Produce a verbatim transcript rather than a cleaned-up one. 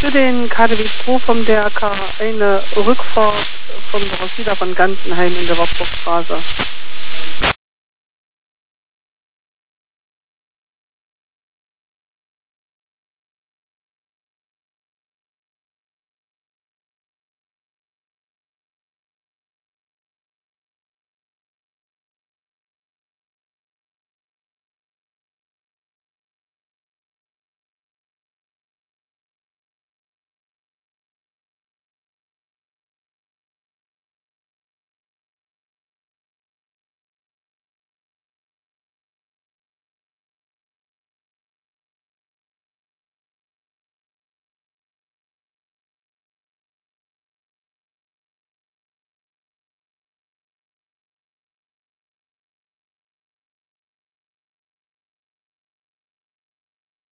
für den K D W zwei vom D R K eine Rückfahrt von der Rosita von Ganzenheim in der Wartburgstraße.